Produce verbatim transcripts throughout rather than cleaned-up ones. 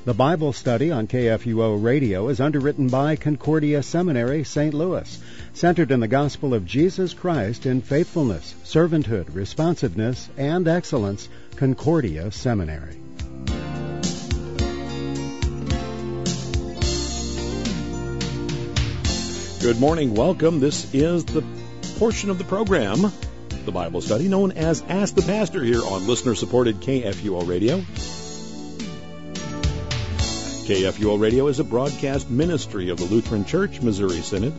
The Bible study on K F U O Radio is underwritten by Concordia Seminary, Saint Louis, centered in the gospel of Jesus Christ in faithfulness, servanthood, responsiveness, and excellence. Concordia Seminary. Good morning. Welcome. This is the portion of the program, the Bible study, known as Ask the Pastor here on listener-supported K F U O Radio. K F U O Radio is a broadcast ministry of the Lutheran Church, Missouri Synod.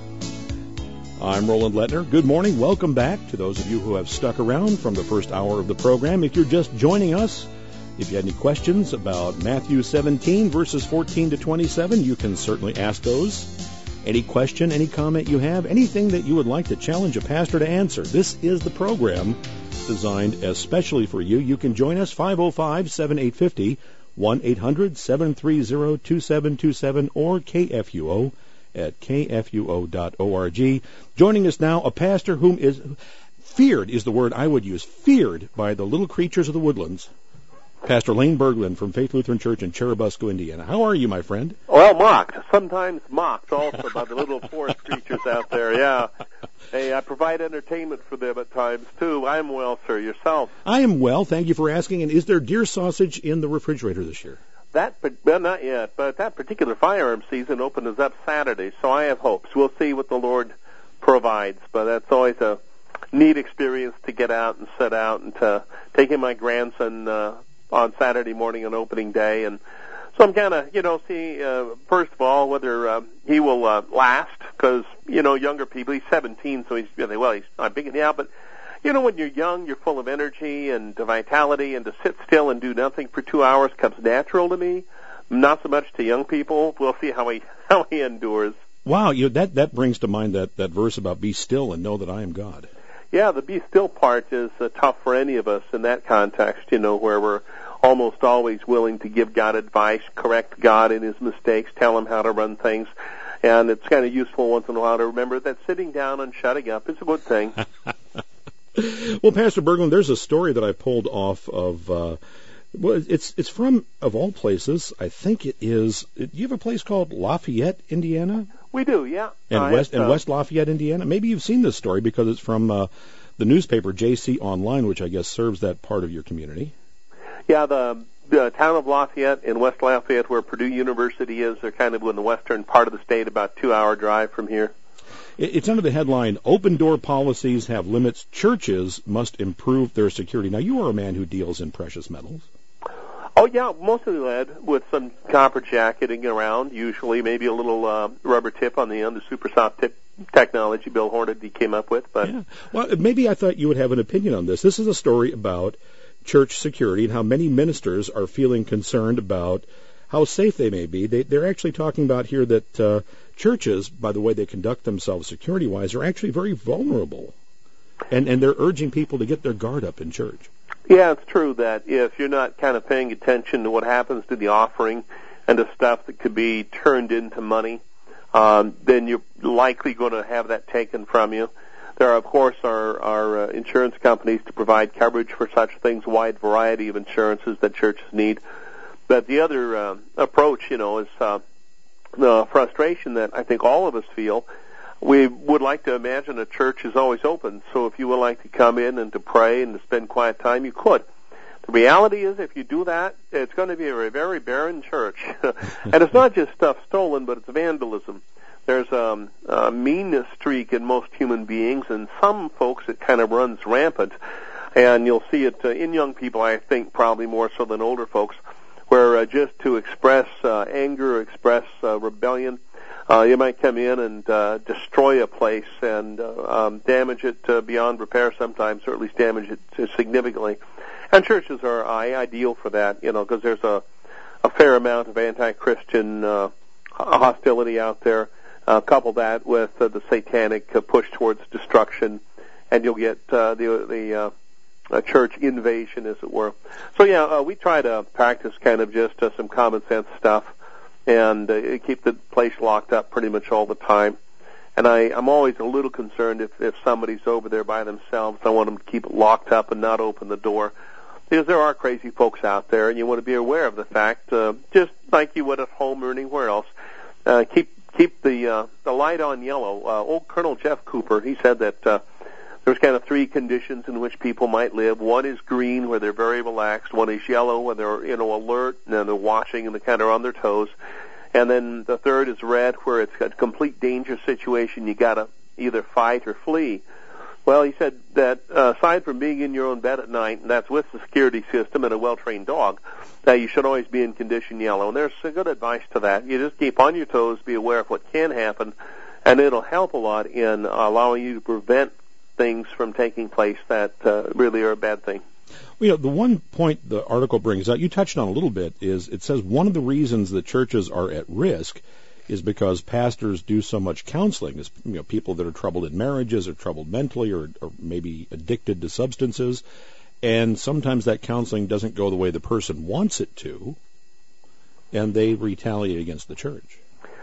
I'm Roland Lettner. Good morning. Welcome back to those of you who have stuck around from the first hour of the program. If you're just joining us, if you had any questions about Matthew seventeen, verses fourteen to twenty-seven, you can certainly ask those. Any question, any comment you have, anything that you would like to challenge a pastor to answer, this is the program designed especially for you. You can join us, five oh five, seven eight five oh, one eight hundred, seven three zero, two seven two seven, or K F U O at K F U O dot org. Joining us now, a pastor whom is feared, is the word I would use, feared by the little creatures of the woodlands. Pastor Lane Berglund from Faith Lutheran Church in Churubusco, Indiana. How are you, my friend? Well, mocked. Sometimes mocked also by the little forest creatures out there, yeah. Hey, I provide entertainment for them at times, too. I'm well, sir. Yourself? I am well. Thank you for asking. And is there deer sausage in the refrigerator this year? That, well, not yet, but that particular firearm season opens up Saturday, so I have hopes. We'll see what the Lord provides, but that's always a neat experience to get out and set out and to take in my grandson uh, on Saturday morning on opening day. And so I'm kind of, you know, see, uh, first of all, whether uh, he will uh, last, because, you know, younger people, he's seventeen, so he's really, well, he's not big now, but, you know, when you're young, you're full of energy and vitality, and to sit still and do nothing for two hours comes natural to me, not so much to young people. We'll see how he how he endures. Wow, you know, that, that brings to mind that, that verse about be still and know that I am God. Yeah, the be still part is uh, tough for any of us in that context, you know, where we're almost always willing to give God advice, correct God in his mistakes, tell him how to run things. And it's kind of useful once in a while to remember that sitting down and shutting up is a good thing. Well, Pastor Berglund, there's a story that I pulled off of, uh, well, it's it's from, of all places, I think it is, do you have a place called Lafayette, Indiana? We do, yeah. And uh, West and uh, West Lafayette, Indiana? Maybe you've seen this story because it's from uh, the newspaper J C Online, which I guess serves that part of your community. Yeah, the, the town of Lafayette in West Lafayette, where Purdue University is, they're kind of in the western part of the state, about a two-hour drive from here. It's under the headline, Open Door Policies Have Limits. Churches Must Improve Their Security. Now, you are a man who deals in precious metals. Oh, yeah, mostly lead with some copper jacketing around, usually maybe a little uh, rubber tip on the end, the super soft tip technology Bill Hornady came up with. But yeah. Well, maybe I thought you would have an opinion on this. This is a story about church security and how many ministers are feeling concerned about how safe they may be. They, they're actually talking about here that uh, churches, by the way they conduct themselves security-wise, are actually very vulnerable. And, and they're urging people to get their guard up in church. Yeah, it's true that if you're not kind of paying attention to what happens to the offering and to stuff that could be turned into money, um, then you're likely going to have that taken from you. There, are, of course, are, are uh, insurance companies to provide coverage for such things, a wide variety of insurances that churches need. But the other uh, approach, you know, is uh, the frustration that I think all of us feel. We would like to imagine a church is always open, so if you would like to come in and to pray and to spend quiet time, you could. The reality is, if you do that, it's going to be a very barren church. And it's not just stuff stolen, but it's vandalism. There's um, a meanness streak in most human beings, and some folks it kind of runs rampant. And you'll see it uh, in young people, I think, probably more so than older folks, where uh, just to express uh, anger or express uh, rebellion, uh, you might come in and uh, destroy a place and uh, um, damage it uh, beyond repair sometimes, or at least damage it significantly. And churches are uh, ideal for that, you know, because there's a, a fair amount of anti-Christian uh, hostility out there. Uh, couple that with uh, the satanic uh, push towards destruction, and you'll get uh, the the uh, uh, church invasion, as it were. So yeah, uh, we try to practice kind of just uh, some common sense stuff, and uh, keep the place locked up pretty much all the time. And I, I'm always a little concerned if, if somebody's over there by themselves. I want them to keep it locked up and not open the door. because there are crazy folks out there, and you want to be aware of the fact, uh, just like you would at home or anywhere else. Uh, keep keep the uh, the light on yellow. Uh, old Colonel Jeff Cooper, he said that uh, there's kind of three conditions in which people might live. One is green, where they're very relaxed. One is yellow, where they're, you know, alert and they're watching and they're kind of on their toes. And then the third is red, where it's a complete danger situation. You got to either fight or flee. Well, he said that uh, aside from being in your own bed at night, and that's with the security system and a well-trained dog, that you should always be in condition yellow. And there's some good advice to that. You just keep on your toes, be aware of what can happen, and it'll help a lot in allowing you to prevent things from taking place that uh, really are a bad thing. Well, you know, the one point the article brings out, you touched on a little bit, is it says one of the reasons that churches are at risk is because pastors do so much counseling. It's, you know, people that are troubled in marriages or troubled mentally or, or maybe addicted to substances, and sometimes that counseling doesn't go the way the person wants it to, and they retaliate against the church.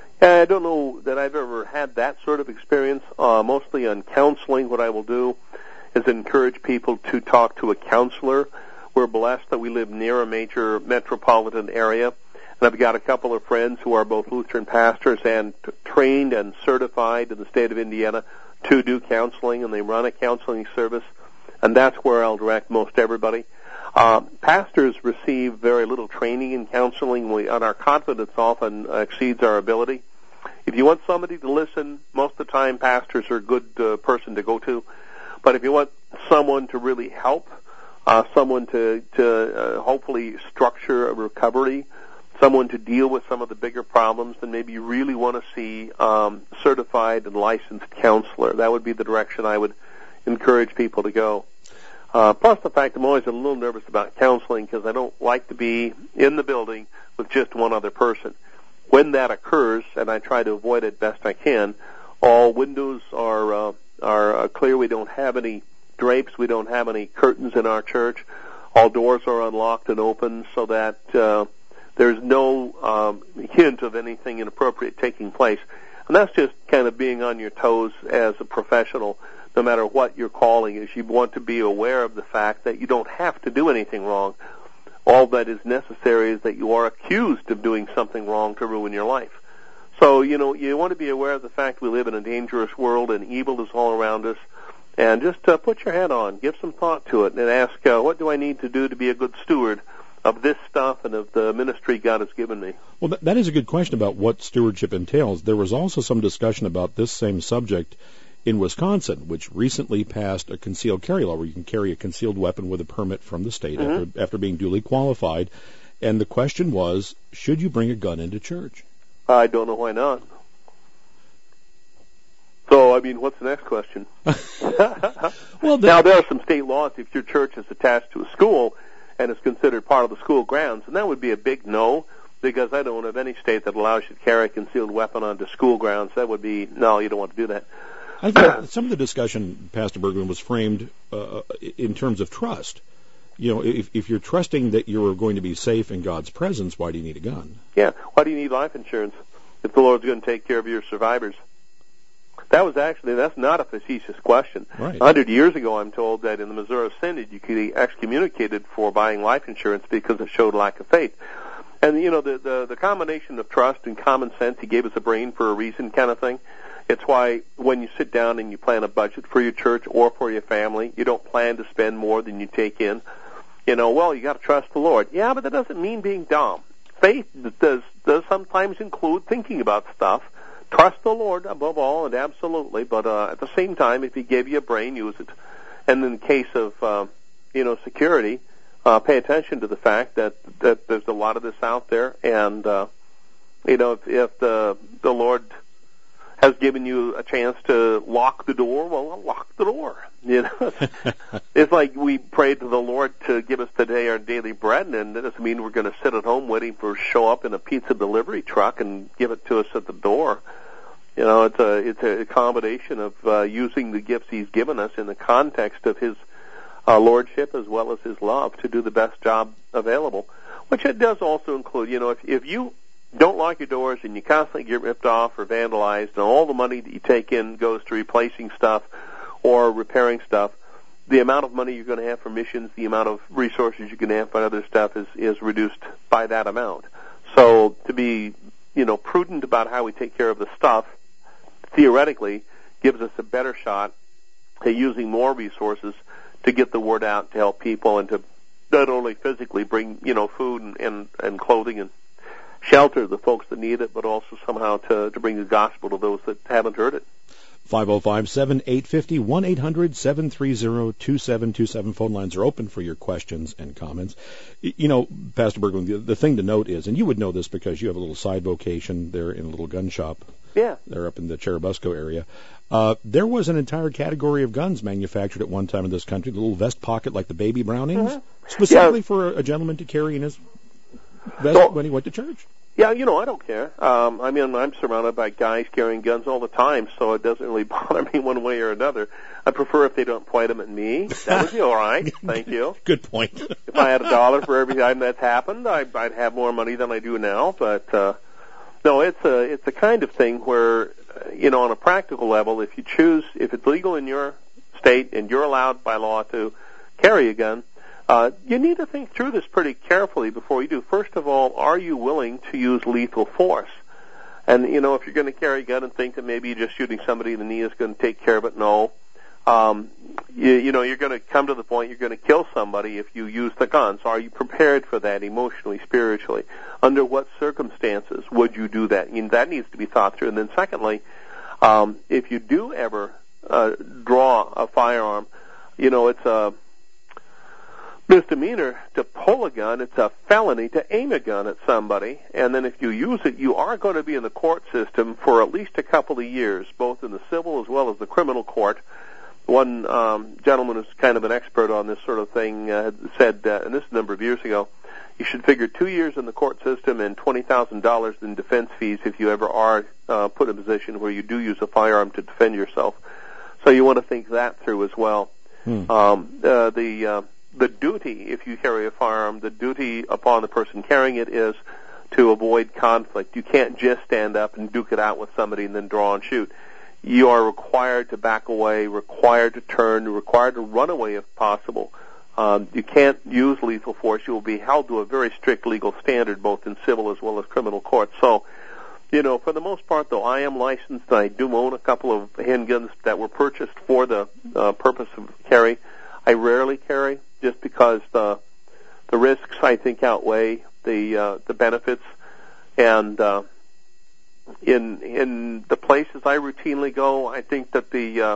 I don't know that I've ever had that sort of experience. Uh, mostly on counseling, what I will do is encourage people to talk to a counselor. We're blessed that we live near a major metropolitan area, and I've got a couple of friends who are both Lutheran pastors and t- trained and certified in the state of Indiana to do counseling, and they run a counseling service, and that's where I'll direct most everybody. Uh, pastors receive very little training in counseling, we, and our confidence often exceeds our ability. If you want somebody to listen, most of the time pastors are a good uh, person to go to. But if you want someone to really help, uh, someone to, to uh, hopefully structure a recovery, someone to deal with some of the bigger problems, then maybe you really want to see um, certified and licensed counselor. That would be the direction I would encourage people to go. Uh, plus the fact I'm always a little nervous about counseling because I don't like to be in the building with just one other person. When that occurs, and I try to avoid it best I can, all windows are uh, are uh, clear. We don't have any drapes. We don't have any curtains in our church. All doors are unlocked and open so that uh, there's no um, hint of anything inappropriate taking place. And that's just kind of being on your toes as a professional. No matter what your calling is, you want to be aware of the fact that you don't have to do anything wrong. All that is necessary is that you are accused of doing something wrong to ruin your life. So, you know, you want to be aware of the fact we live in a dangerous world and evil is all around us. And just uh, put your head on, give some thought to it, and ask, uh, what do I need to do to be a good steward of this stuff and of the ministry God has given me? Well, that, that is a good question about what stewardship entails. There was also some discussion about this same subject in Wisconsin, which recently passed a concealed carry law where you can carry a concealed weapon with a permit from the state mm-hmm. after, after being duly qualified. And the question was, should you bring a gun into church? I don't know why not. So, I mean, what's the next question? well, the, now, there are some state laws if your church is attached to a school and is considered part of the school grounds, and that would be a big no, because I don't know of any state that allows you to carry a concealed weapon onto school grounds. That would be, no, you don't want to do that. I think some of the discussion, Pastor Bergman, was framed uh, in terms of trust. You know, if, if you're trusting that you're going to be safe in God's presence, why do you need a gun? Yeah, why do you need life insurance if the Lord's going to take care of your survivors? That was actually, that's not a facetious question. Right. A hundred years ago, I'm told that in the Missouri Synod, you could be excommunicated for buying life insurance because it showed lack of faith. And, you know, the, the, the combination of trust and common sense, he gave us a brain for a reason kind of thing. It's why when you sit down and you plan a budget for your church or for your family, you don't plan to spend more than you take in. You know, well, you got to trust the Lord. Yeah, but that doesn't mean being dumb. Faith does does sometimes include thinking about stuff. Trust the Lord above all and absolutely, but uh, at the same time, if He gave you a brain, use it. And in the case of, uh, you know, security, uh, pay attention to the fact that, that there's a lot of this out there, and, uh, you know, if, if the the Lord has given you a chance to lock the door, well, lock the door. You know, it's like we prayed to the Lord to give us today our daily bread, and that doesn't mean we're going to sit at home waiting for show up in a pizza delivery truck and give it to us at the door. You know, it's a it's a combination of uh, using the gifts He's given us in the context of His uh, lordship as well as His love to do the best job available, which it does also include. You know, if if you don't lock your doors and you constantly get ripped off or vandalized and all the money that you take in goes to replacing stuff or repairing stuff, the amount of money you're going to have for missions, the amount of resources you're going to have for other stuff is, is reduced by that amount. So to be, you know, prudent about how we take care of the stuff, theoretically, gives us a better shot at using more resources to get the word out, to help people, and to not only physically bring, you know, food and, and, and clothing and shelter to the folks that need it, but also somehow to, to bring the gospel to those that haven't heard it. five oh five, seven eight five oh, one eight hundred, seven three zero, two seven two seven. Phone lines are open for your questions and comments. You know, Pastor Berglund, the, the thing to note is, and you would know this because you have a little side vocation there in a little gun shop. Yeah. There up in the Cherubusco area. Uh, there was an entire category of guns manufactured at one time in this country, the little vest pocket like the baby Brownings, mm-hmm. specifically yeah. for a, a gentleman to carry in his vest well, when he went to church. Yeah, you know, I don't care. Um, I mean, I'm surrounded by guys carrying guns all the time, so it doesn't really bother me one way or another. I prefer if they don't point them at me. That would be all right. Thank you. Good point. If I had a dollar for every time that's happened, I, I'd have more money than I do now. But uh, no, it's a it's a kind of thing where, you know, on a practical level, if you choose, if it's legal in your state and you're allowed by law to carry a gun, Uh, you need to think through this pretty carefully before you do. First of all, are you willing to use lethal force? And, you know, if you're going to carry a gun and think that maybe just shooting somebody in the knee is going to take care of it, no. Um, you, you know, you're going to come to the point you're going to kill somebody if you use the gun. So are you prepared for that emotionally, spiritually? Under what circumstances would you do that? You know, that needs to be thought through. And then secondly, um, if you do ever uh, draw a firearm, you know, it's a misdemeanor to pull a gun. It's a felony to aim a gun at somebody. And then if you use it, you are going to be in the court system for at least a couple of years, both in the civil as well as the criminal court. One um, gentleman who's kind of an expert on this sort of thing uh, said, uh, and this is a number of years ago, you should figure two years in the court system and twenty thousand dollars in defense fees if you ever are uh, put in a position where you do use a firearm to defend yourself. So you want to think that through as well. Hmm. Um, uh, the... Uh, The duty, if you carry a firearm, the duty upon the person carrying it is to avoid conflict. You can't just stand up and duke it out with somebody and then draw and shoot. You are required to back away, required to turn, required to run away if possible. Um, you can't use lethal force. You will be held to a very strict legal standard, both in civil as well as criminal court. So, you know, for the most part, though, I am licensed. I do own a couple of handguns that were purchased for the uh, purpose of carry. I rarely carry, just because the the risks, I think, outweigh the uh, the benefits. And uh, in in the places I routinely go, I think that the uh,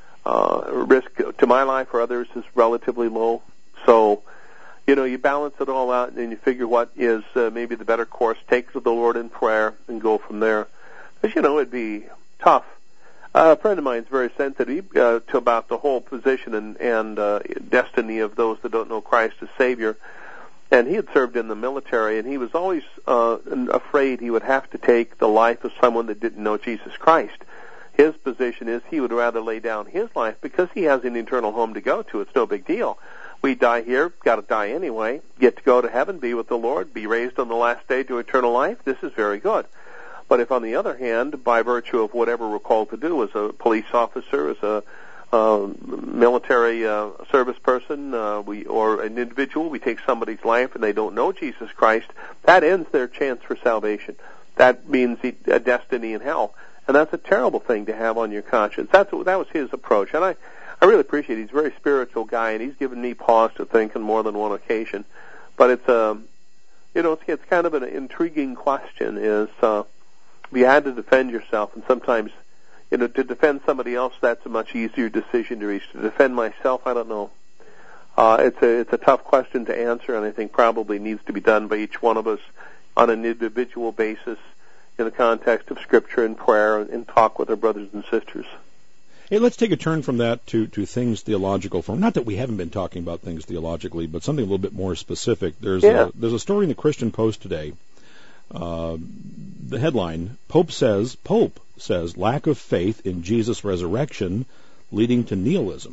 uh, risk to my life or others is relatively low. So, you know, you balance it all out, and then you figure what is uh, maybe the better course. Take it to the Lord in prayer and go from there. Because, you know, it'd be tough. Uh, a friend of mine is very sensitive uh, to about the whole position and, and uh, destiny of those that don't know Christ as Savior. And he had served in the military, and he was always uh, afraid he would have to take the life of someone that didn't know Jesus Christ. His position is he would rather lay down his life because he has an eternal home to go to. It's no big deal. We die here, got to die anyway, get to go to heaven, be with the Lord, be raised on the last day to eternal life. This is very good. But if, on the other hand, by virtue of whatever we're called to do as a police officer, as a uh, military uh, service person, uh, we or an individual, we take somebody's life and they don't know Jesus Christ, that ends their chance for salvation. That means a destiny in hell, and that's a terrible thing to have on your conscience. That's that was his approach, and I, I really appreciate it. He's a very spiritual guy, and he's given me pause to think on more than one occasion. But it's a, um, you know, it's, it's kind of an intriguing question. Is uh, you had to defend yourself, and sometimes, you know, to defend somebody else, that's a much easier decision to reach. To defend myself, I don't know. Uh, it's a it's a tough question to answer, and I think probably needs to be done by each one of us on an individual basis in the context of Scripture and prayer, and, and talk with our brothers and sisters. Hey, let's take a turn from that to, to things theological. From not that we haven't been talking about things theologically, but something a little bit more specific. There's yeah. a, there's a story in the Christian Post today. Uh, the headline, Pope says, Pope says, lack of faith in Jesus' resurrection leading to nihilism.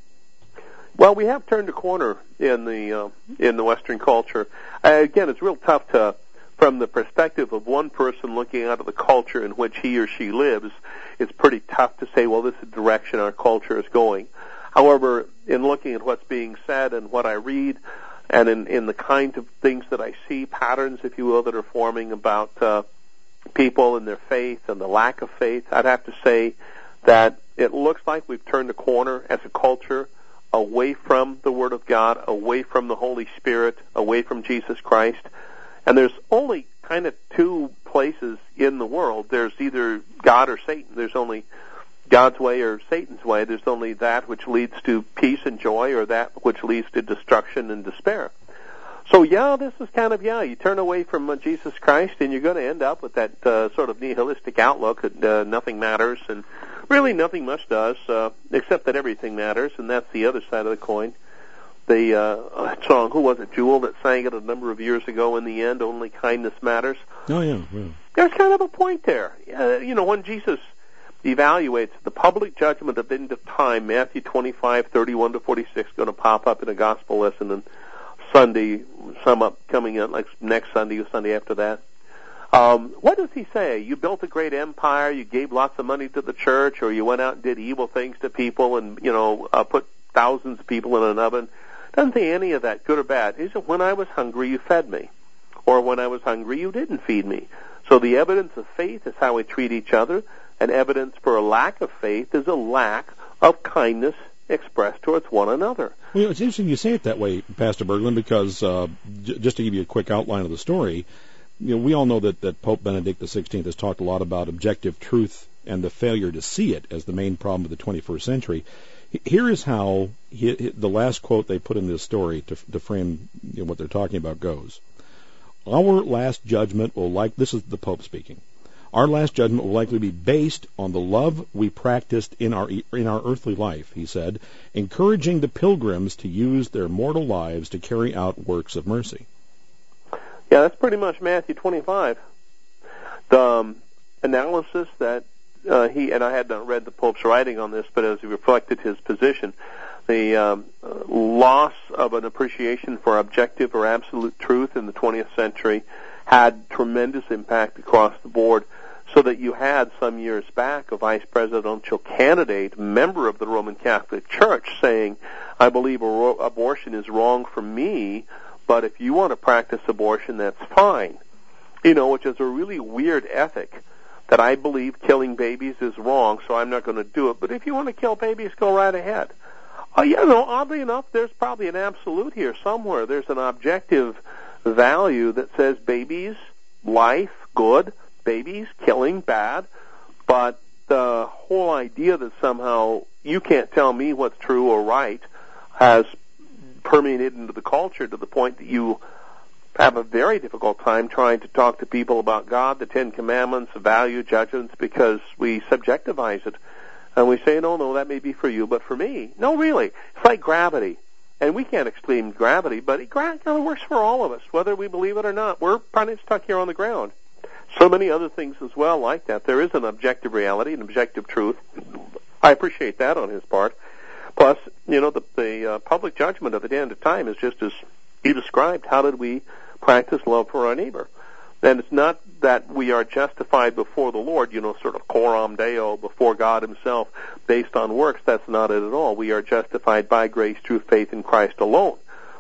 Well, we have turned a corner in the uh, in the Western culture. Uh, again, it's real tough to, from the perspective of one person looking out of the culture in which he or she lives, it's pretty tough to say, well, this is the direction our culture is going. However, in looking at what's being said and what I read, and in, in the kind of things that I see, patterns, if you will, that are forming about uh, people and their faith and the lack of faith, I'd have to say that it looks like we've turned a corner as a culture away from the Word of God, away from the Holy Spirit, away from Jesus Christ. And there's only kind of two places in the world. There's either God or Satan. There's only God's way or Satan's way. There's only that which leads to peace and joy, or that which leads to destruction and despair. So, yeah, this is kind of, yeah, you turn away from uh, Jesus Christ, and you're going to end up with that uh, sort of nihilistic outlook that uh, nothing matters, and really nothing much does, uh, except that everything matters, and that's the other side of the coin. The uh, song, who was it, Jewel, that sang it a number of years ago, in the end, only kindness matters. Oh, yeah, yeah. There's kind of a point there. Uh, you know, when Jesus evaluates the public judgment of the end of time, Matthew twenty-five, thirty-one to forty-six, going to pop up in a gospel lesson, and Sunday, some up coming in, like next Sunday or Sunday after that. Um, what does he say? You built a great empire, you gave lots of money to the church, or you went out and did evil things to people and, you know, uh, put thousands of people in an oven. Doesn't say any of that, good or bad. He said, when I was hungry, you fed me. Or when I was hungry, you didn't feed me. So the evidence of faith is how we treat each other, and evidence for a lack of faith is a lack of kindness expressed towards one another. Well, you know, it's interesting you say it that way, Pastor Berglund, because uh, j- just to give you a quick outline of the story, you know, we all know that, that Pope Benedict the sixteenth has talked a lot about objective truth and the failure to see it as the main problem of the twenty-first century. Here is how he, he, the last quote they put in this story to, to frame, you know, what they're talking about goes. Our last judgment will like, this is the Pope speaking, our last judgment will likely be based on the love we practiced in our in our earthly life, he said, encouraging the pilgrims to use their mortal lives to carry out works of mercy. Yeah, that's pretty much Matthew twenty-five. The um, analysis that uh, he, and I had not read the Pope's writing on this, but as he reflected his position, the um, loss of an appreciation for objective or absolute truth in the twentieth century had tremendous impact across the board, so that you had some years back a vice presidential candidate, member of the Roman Catholic Church, saying, I believe ro- abortion is wrong for me, but if you want to practice abortion, that's fine. You know, which is a really weird ethic, that I believe killing babies is wrong, so I'm not going to do it, but if you want to kill babies, go right ahead. Uh, you know, oddly enough, there's probably an absolute here somewhere. There's an objective value that says babies, life, good, babies, killing, bad, but the whole idea that somehow you can't tell me what's true or right has permeated into the culture to the point that you have a very difficult time trying to talk to people about God, the Ten Commandments, value, judgments, because we subjectivize it. And we say, no, no, that may be for you, but for me, no, really. It's like gravity. And we can't explain gravity, but it kind of works for all of us, whether we believe it or not. We're kind of stuck here on the ground. So many other things as well like that. There is an objective reality, an objective truth. I appreciate that on his part. Plus, you know, the, the uh, public judgment of the end of time is just as he described. How did we practice love for our neighbor? And it's not that we are justified before the Lord, you know, sort of coram Deo, before God himself, based on works. That's not it at all. We are justified by grace through faith in Christ alone.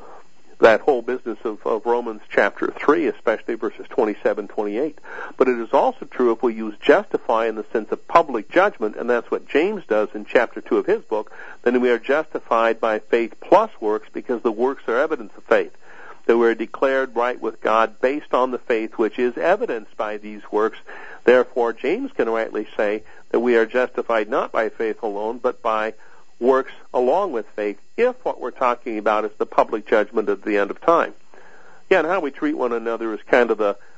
That whole business of, of Romans chapter three, especially verses twenty-seven, twenty-eight. But it is also true if we use justify in the sense of public judgment, and that's what James does in chapter two of his book, then we are justified by faith plus works, because the works are evidence of faith. That we're declared right with God based on the faith which is evidenced by these works. Therefore, James can rightly say that we are justified not by faith alone, but by works along with faith, if what we're talking about is the public judgment at the end of time. Yeah, and how we treat one another is kind of the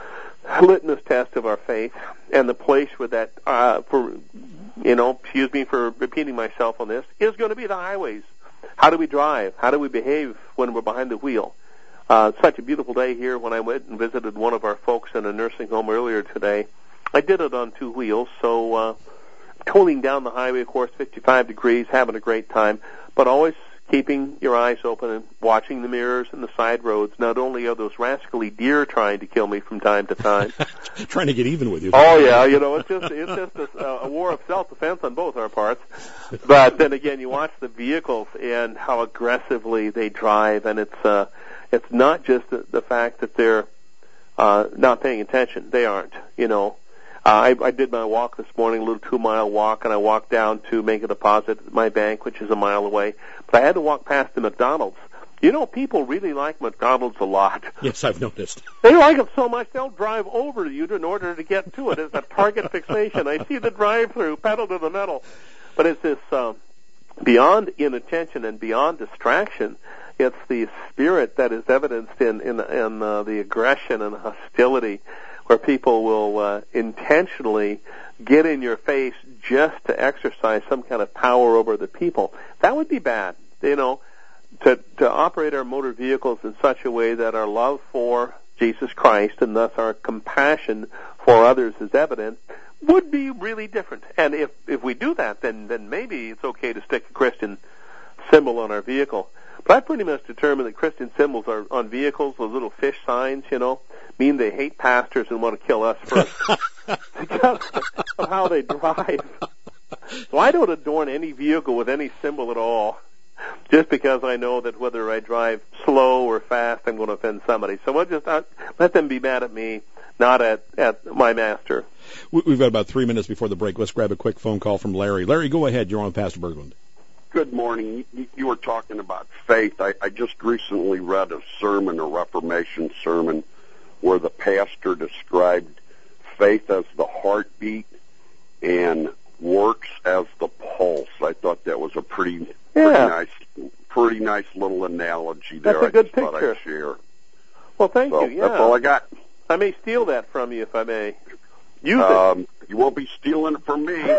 litmus test of our faith, and the place where that, uh, for, you know, excuse me for repeating myself on this, is going to be the highways. How do we drive? How do we behave when we're behind the wheel? Uh, such a beautiful day here. When I went and visited one of our folks in a nursing home earlier today, I did it on two wheels, so uh, towing down the highway, of course, fifty-five degrees, having a great time, but always keeping your eyes open and watching the mirrors and the side roads. Not only are those rascally deer trying to kill me from time to time, trying to get even with you. Oh yeah, you know, it's just it's just a, a war of self-defense on both our parts. But then again, you watch the vehicles and how aggressively they drive, and it's uh, it's not just the, the fact that they're uh, not paying attention. They aren't, you know. Uh, I, I did my walk this morning, a little two-mile walk, and I walked down to make a deposit at my bank, which is a mile away. But I had to walk past the McDonald's. You know, people really like McDonald's a lot. Yes, I've noticed. They like it so much, they'll drive over to you in order to get to it. It's a target fixation. I see the drive-through, pedal to the metal. But it's this uh, beyond inattention and beyond distraction. It's the spirit that is evidenced in, in, in uh, the aggression and hostility, where people will uh, intentionally get in your face just to exercise some kind of power over the people. That would be bad, you know, to, to operate our motor vehicles in such a way that our love for Jesus Christ and thus our compassion for others is evident would be really different. And if, if we do that, then, then maybe it's okay to stick a Christian symbol on our vehicle. But I pretty much determined that Christian symbols are on vehicles, those little fish signs, you know, mean they hate pastors and want to kill us first because of how they drive. So I don't adorn any vehicle with any symbol at all, just because I know that whether I drive slow or fast, I'm going to offend somebody. So I'll just uh, let them be mad at me, not at, at my master. We've got about three minutes before the break. Let's grab a quick phone call from Larry. Larry, go ahead. You're on Pastor Berglund. Good morning. You, you were talking about faith. I, I just recently read a sermon, a Reformation sermon, where the pastor described faith as the heartbeat and works as the pulse. I thought that was a pretty, yeah. pretty nice, pretty nice little analogy there. That's a good I just picture. thought I'd share. Well, thank so you. Yeah, that's all I got. I may steal that from you if I may. Use um, it. You won't be stealing it from me.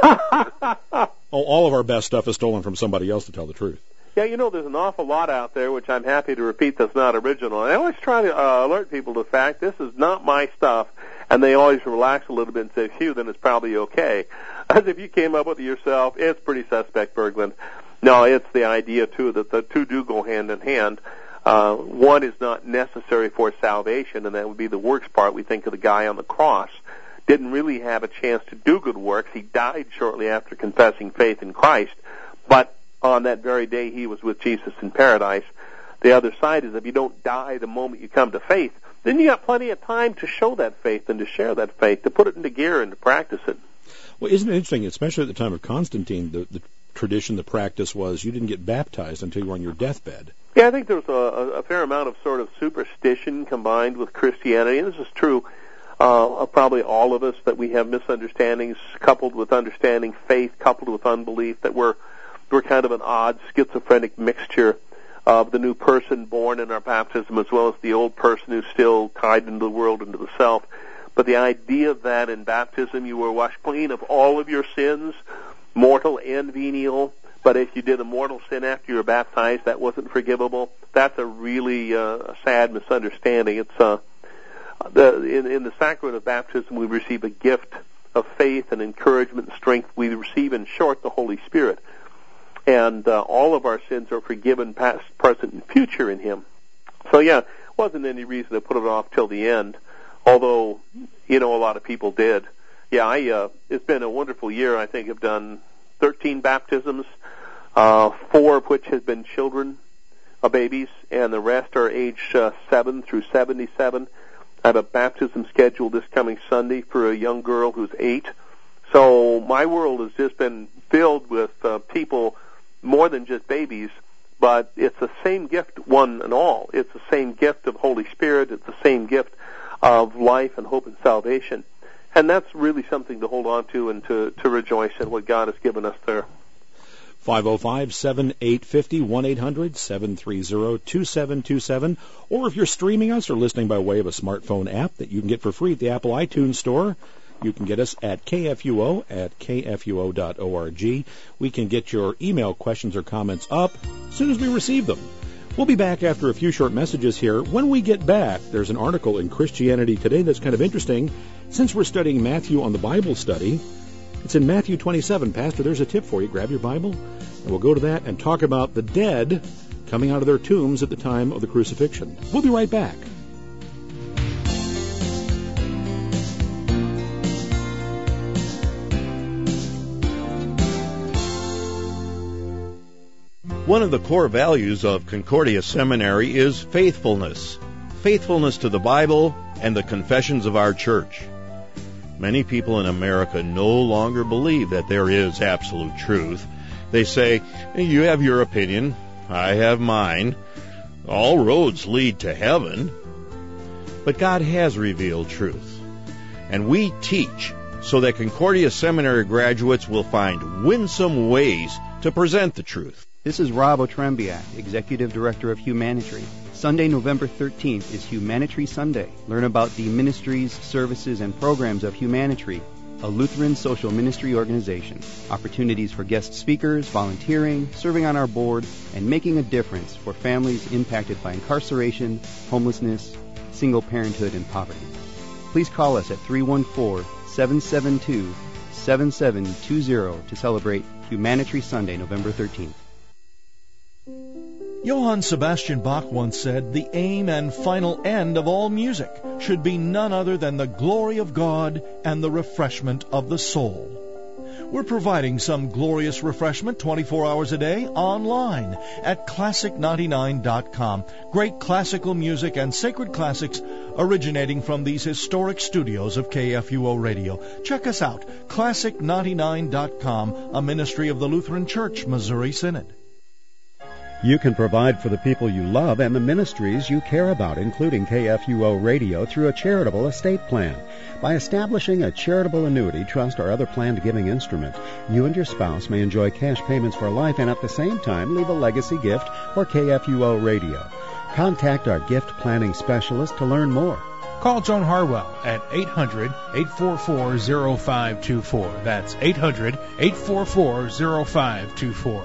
Oh, all of our best stuff is stolen from somebody else, to tell the truth. Yeah, you know, there's an awful lot out there, which I'm happy to repeat, that's not original. And I always try to uh, alert people to the fact this is not my stuff, and they always relax a little bit and say, phew, then it's probably okay. As if you came up with it yourself, it's pretty suspect, Berglund. No, it's the idea, too, that the two do go hand in hand. Uh, one is not necessary for salvation, and that would be the works part. We think of the guy on the cross. Didn't really have a chance to do good works. He died shortly after confessing faith in Christ, but on that very day he was with Jesus in paradise. The other side is if you don't die the moment you come to faith, then you got plenty of time to show that faith and to share that faith, to put it into gear and to practice it. Well, isn't it interesting, especially at the time of Constantine, the, the tradition, the practice was you didn't get baptized until you were on your deathbed. Yeah, I think there's a, a fair amount of sort of superstition combined with Christianity, and this is true uh, of probably all of us, that we have misunderstandings coupled with understanding, faith coupled with unbelief, that we're we're kind of an odd schizophrenic mixture of the new person born in our baptism as well as the old person who's still tied into the world, into the self. But the idea that in baptism you were washed clean of all of your sins, mortal and venial, but if you did a mortal sin after you were baptized, that wasn't forgivable, that's a really uh, sad misunderstanding. It's uh, the, in, in the sacrament of baptism we receive a gift of faith and encouragement and strength. We receive, in short, the Holy Spirit. And uh, all of our sins are forgiven, past, present, and future in Him. So, yeah, wasn't any reason to put it off till the end, although, you know, a lot of people did. Yeah, I, uh, it's been a wonderful year. I think I've done thirteen baptisms, uh, four of which have been children, uh, babies, and the rest are age uh, seven through seventy-seven. I have a baptism scheduled this coming Sunday for a young girl who's eight. So my world has just been filled with uh, people, more than just babies, but it's the same gift, one and all. It's the same gift of Holy Spirit. It's the same gift of life and hope and salvation. And that's really something to hold on to and to, to rejoice in what God has given us there. five oh five, seven eight five oh, one eight hundred, seven three zero, two seven two seven. Or if you're streaming us or listening by way of a smartphone app that you can get for free at the Apple iTunes Store, you can get us at K F U O at K F U O dot org. We can get your email questions or comments up as soon as we receive them. We'll be back after a few short messages here. When we get back, there's an article in Christianity Today that's kind of interesting. Since we're studying Matthew on the Bible Study, It's in Matthew twenty-seven. Pastor, there's a tip for you. Grab your Bible, and we'll go to that and talk about the dead coming out of their tombs at the time of the crucifixion. We'll be right back. One of the core values of Concordia Seminary is faithfulness. Faithfulness to the Bible and the confessions of our church. Many people in America no longer believe that there is absolute truth. They say, you have your opinion, I have mine. All roads lead to heaven. But God has revealed truth. And we teach so that Concordia Seminary graduates will find winsome ways to present the truth. This is Rob Otrembiak, Executive Director of Humanitry. Sunday, November thirteenth is Humanitry Sunday. Learn about the ministries, services, and programs of Humanitry, a Lutheran social ministry organization. Opportunities for guest speakers, volunteering, serving on our board, and making a difference for families impacted by incarceration, homelessness, single parenthood, and poverty. Please call us at three one four, seven seven two, seven seven two zero to celebrate Humanitry Sunday, November thirteenth. Johann Sebastian Bach once said, "The aim and final end of all music should be none other than the glory of God and the refreshment of the soul." We're providing some glorious refreshment twenty-four hours a day online at classic ninety-nine dot com. Great classical music and sacred classics originating from these historic studios of K F U O Radio. Check us out, classic ninety-nine dot com, a ministry of the Lutheran Church, Missouri Synod. You can provide for the people you love and the ministries you care about, including K F U O Radio, through a charitable estate plan. By establishing a charitable annuity, trust, or other planned giving instrument, you and your spouse may enjoy cash payments for life and at the same time leave a legacy gift for K F U O Radio. Contact our gift planning specialist to learn more. Call Joan Harwell at eight hundred, eight four four, zero five two four. That's eight hundred, eight four four, zero five two four.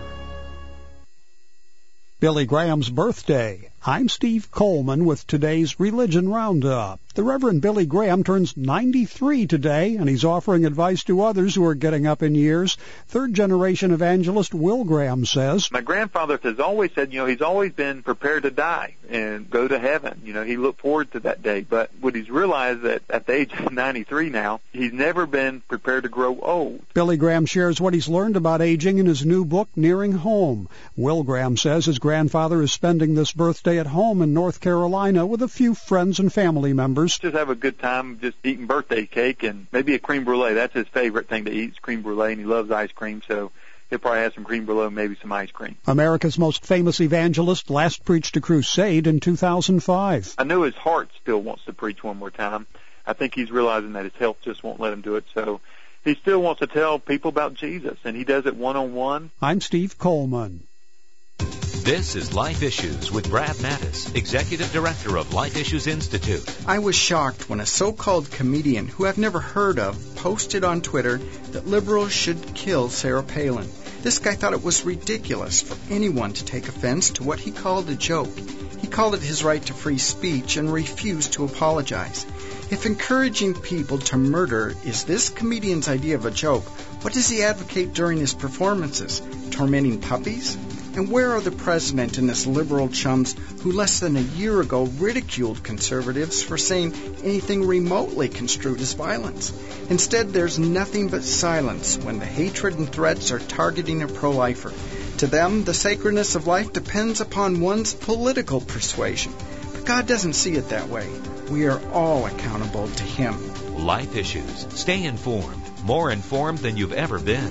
Billy Graham's birthday. I'm Steve Coleman with today's Religion Roundup. The Reverend Billy Graham turns ninety-three today, and he's offering advice to others who are getting up in years. Third-generation evangelist Will Graham says, my grandfather has always said, you know, he's always been prepared to die and go to heaven. You know, he looked forward to that day. But what he's realized that at the age of ninety-three now, he's never been prepared to grow old. Billy Graham shares what he's learned about aging in his new book, Nearing Home. Will Graham says his grandfather is spending this birthday at home in North Carolina with a few friends and family members. Just have a good time just eating birthday cake and maybe a creme brulee. That's his favorite thing to eat, is creme brulee, and he loves ice cream, so he'll probably have some creme brulee and maybe some ice cream. America's most famous evangelist last preached a crusade in two thousand five. I know his heart still wants to preach one more time. I think he's realizing that his health just won't let him do it, so he still wants to tell people about Jesus, and he does it one-on-one. I'm Steve Coleman. This is Life Issues with Brad Mattis, Executive Director of Life Issues Institute. I was shocked when a so-called comedian who I've never heard of posted on Twitter that liberals should kill Sarah Palin. This guy thought it was ridiculous for anyone to take offense to what he called a joke. He called it his right to free speech and refused to apologize. If encouraging people to murder is this comedian's idea of a joke, what does he advocate during his performances? Tormenting puppies? And where are the president and his liberal chums who less than a year ago ridiculed conservatives for saying anything remotely construed as violence? Instead, there's nothing but silence when the hatred and threats are targeting a pro-lifer. To them, the sacredness of life depends upon one's political persuasion. But God doesn't see it that way. We are all accountable to Him. Life Issues. Stay informed. More informed than you've ever been.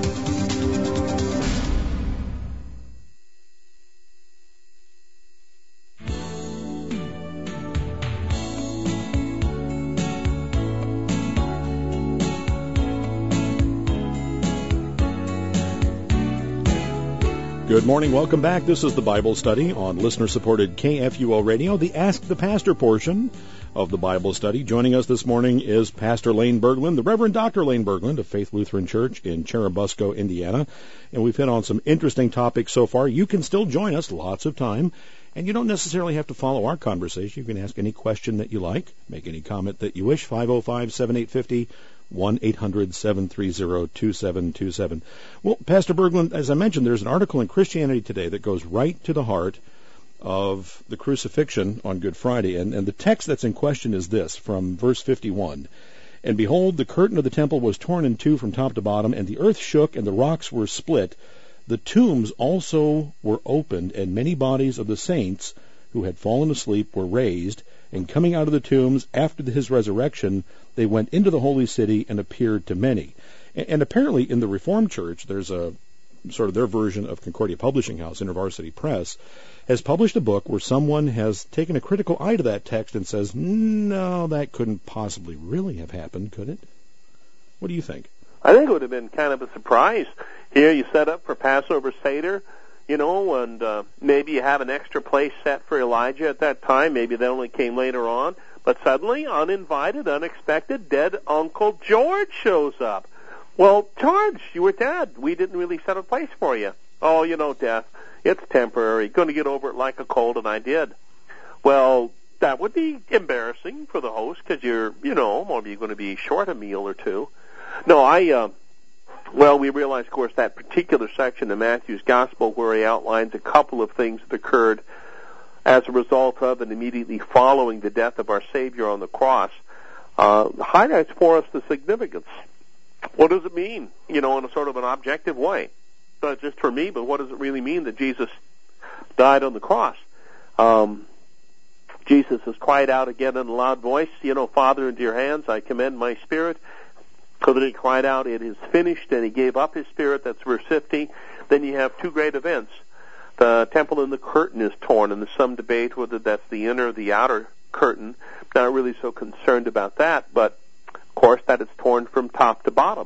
Good morning. Welcome back. This is the Bible study on listener-supported K F U O Radio, the Ask the Pastor portion of the Bible study. Joining us this morning is Pastor Lane Berglund, the Reverend Doctor Lane Berglund of Faith Lutheran Church in Churubusco, Indiana. And we've hit on some interesting topics so far. You can still join us, lots of time. And you don't necessarily have to follow our conversation. You can ask any question that you like, make any comment that you wish. five oh five, seven eight five oh, one eight hundred seven three zero two seven two seven. Well, Pastor Berglund, as I mentioned, there's an article in Christianity Today that goes right to the heart of the crucifixion on Good Friday, and, and the text that's in question is this, from verse fifty-one. And behold, the curtain of the temple was torn in two from top to bottom, and the earth shook, and the rocks were split. The tombs also were opened, and many bodies of the saints who had fallen asleep were raised, and coming out of the tombs after his resurrection, they went into the holy city and appeared to many. And, and apparently in the Reformed Church, there's a sort of their version of Concordia Publishing House, InterVarsity Press, has published a book where someone has taken a critical eye to that text and says, no, that couldn't possibly really have happened, could it? What do you think? I think it would have been kind of a surprise. Here you set up for Passover Seder, you know, and uh, maybe you have an extra place set for Elijah at that time. Maybe that only came later on. But suddenly, uninvited, unexpected, dead Uncle George shows up. Well, George, you were dead. We didn't really set a place for you. Oh, you know, death. It's temporary. Going to get over it like a cold, and I did. Well, that would be embarrassing for the host because you're, you know, maybe you're going to be short a meal or two. No, I, uh, well, we realize, of course, that particular section of Matthew's Gospel where he outlines a couple of things that occurred as a result of and immediately following the death of our Savior on the cross, uh, highlights for us the significance. What does it mean, you know, in a sort of an objective way? Not just for me, but what does it really mean that Jesus died on the cross? Um, Jesus has cried out again in a loud voice, you know, Father, into your hands I commend my spirit. So that he cried out, it is finished, and he gave up his spirit. That's verse fifty. Then you have two great events. The temple and the curtain is torn, and there's some debate whether that's the inner or the outer curtain. Not really so concerned about that, but of course that it's torn from top to bottom.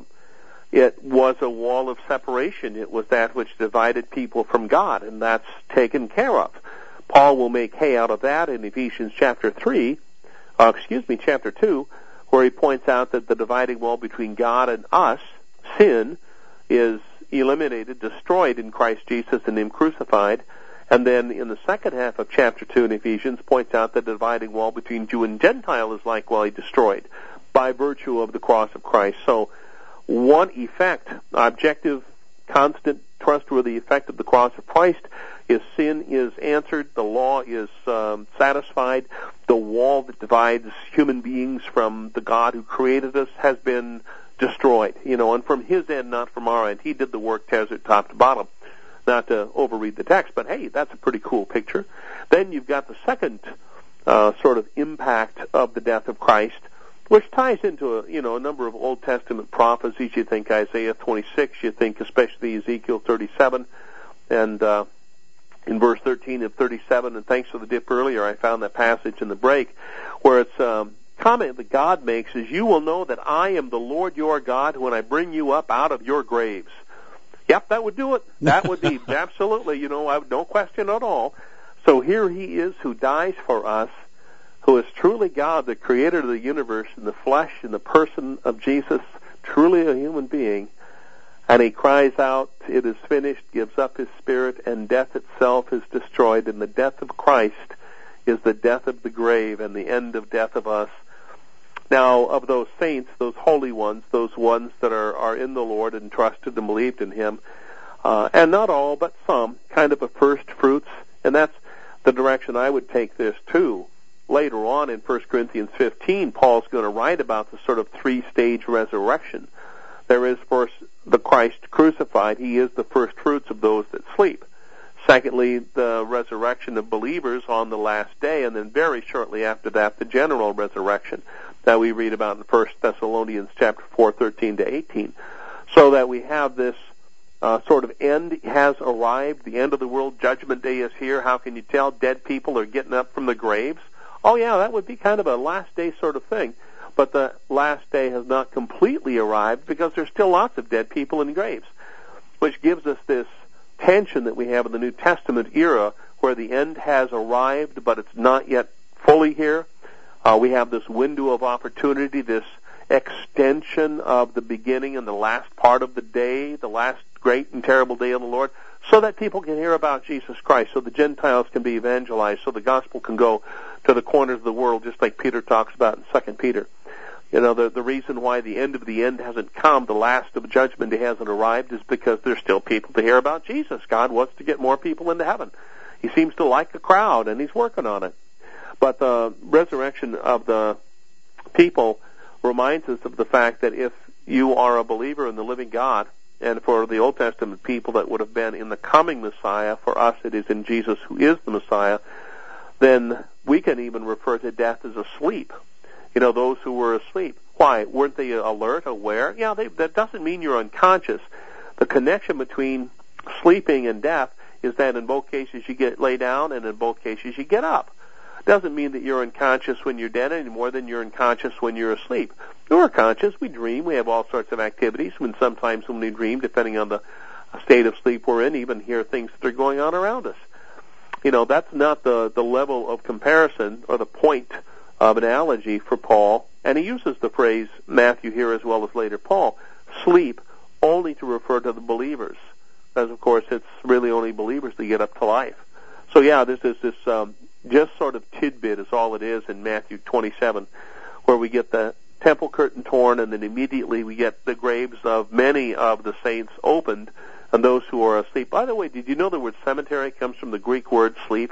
It was a wall of separation. It was that which divided people from God, and that's taken care of. Paul will make hay out of that in Ephesians chapter three, uh, excuse me, chapter two, where he points out that the dividing wall between God and us, sin, is eliminated, destroyed in Christ Jesus and him crucified. And then in the second half of chapter two in Ephesians points out that the dividing wall between Jew and Gentile is likewise destroyed by virtue of the cross of Christ. So one effect, objective, constant, trustworthy effect of the cross of Christ is sin is answered, the law is um, satisfied, the wall that divides human beings from the God who created us has been destroyed, you know, and from his end, not from our end. He did the work, tears it top to bottom. Not to overread the text, but hey, that's a pretty cool picture. Then you've got the second uh, sort of impact of the death of Christ, which ties into a, you know, a number of Old Testament prophecies. You think Isaiah twenty-six, you think especially Ezekiel thirty-seven, and uh, in verse thirteen of thirty-seven, and thanks for the dip earlier, I found that passage in the break, where it's um, comment that God makes is, you will know that I am the Lord your God when I bring you up out of your graves. Yep, that would do it. That would be absolutely, you know, I, no question at all. So here he is who dies for us, who is truly God, the creator of the universe, in the flesh, in the person of Jesus, truly a human being. And he cries out, it is finished, gives up his spirit, and death itself is destroyed. And the death of Christ is the death of the grave and the end of death of us. Now, of those saints, those holy ones, those ones that are, are in the Lord and trusted and believed in him, uh, and not all, but some, kind of a first fruits, and that's the direction I would take this too. Later on in First Corinthians fifteen, Paul's going to write about the sort of three-stage resurrection. There is first the Christ crucified. He is the first fruits of those that sleep. Secondly, the resurrection of believers on the last day, and then very shortly after that, the general resurrection that we read about in First Thessalonians chapter four, thirteen to eighteen. So that we have this uh, sort of end has arrived. The end of the world, judgment day is here. How can you tell? Dead people are getting up from the graves. Oh yeah, that would be kind of a last day sort of thing. But the last day has not completely arrived because there's still lots of dead people in graves, which gives us this tension that we have in the New Testament era where the end has arrived, but it's not yet fully here. Uh, we have this window of opportunity, this extension of the beginning and the last part of the day, the last great and terrible day of the Lord, so that people can hear about Jesus Christ, so the Gentiles can be evangelized, so the gospel can go to the corners of the world, just like Peter talks about in Second Peter. You know, the the reason why the end of the end hasn't come, the last of judgment hasn't arrived, is because there's still people to hear about Jesus. God wants to get more people into heaven. He seems to like the crowd, and he's working on it. But the resurrection of the people reminds us of the fact that if you are a believer in the living God, and for the Old Testament people that would have been in the coming Messiah, for us it is in Jesus who is the Messiah, then we can even refer to death as asleep. You know, those who were asleep. Why? Weren't they alert, aware? Yeah, they, that doesn't mean you're unconscious. The connection between sleeping and death is that in both cases you get lay down, and in both cases you get up. Doesn't mean that you're unconscious when you're dead any more than you're unconscious when you're asleep. You're conscious. We dream. We have all sorts of activities. When sometimes when we dream, depending on the state of sleep we're in, even hear things that are going on around us. You know, that's not the, the level of comparison or the point of analogy for Paul. And he uses the phrase, Matthew here as well as later Paul, sleep, only to refer to the believers. Because, of course, it's really only believers that get up to life. So, yeah, this is this um, just sort of tidbit is all it is in Matthew twenty-seven, where we get the temple curtain torn, and then immediately we get the graves of many of the saints opened, and those who are asleep. By the way, did you know the word cemetery comes from the Greek word sleep?